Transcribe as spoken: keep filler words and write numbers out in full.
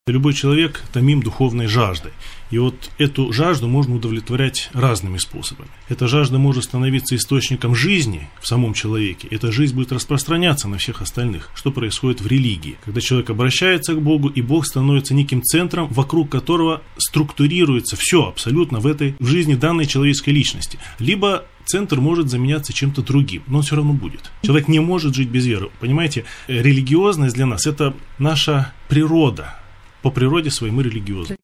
Любой человек томим духовной жаждой. И вот эту жажду можно удовлетворять разными способами. Эта жажда может становиться источником жизни в самом человеке. Эта жизнь будет распространяться на всех остальных. Что происходит в религии? Когда человек обращается к Богу, и Бог становится неким центром, вокруг которого структурируется все абсолютно в этой в жизни данной человеческой личности. Либо центр может заменяться чем-то другим, но он все равно будет. Человек не может жить без веры. Понимаете, религиозность для нас – это наша природа. По природе своей мы религиозны.